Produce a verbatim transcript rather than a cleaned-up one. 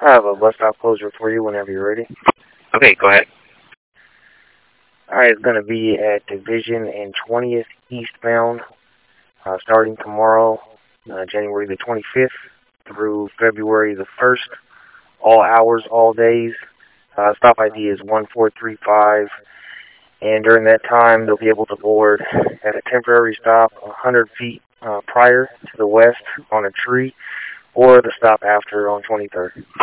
I have a bus stop closure for you whenever you're ready. Okay, go ahead. Alright, it's going to be at Division and twentieth eastbound, uh, starting tomorrow, uh, January the twenty-fifth through February the first, all hours, all days. Uh, stop I D is one four three five, and during that time they'll be able to board at a temporary stop one hundred feet uh, prior to the west on a tree, or the stop after on twenty-third.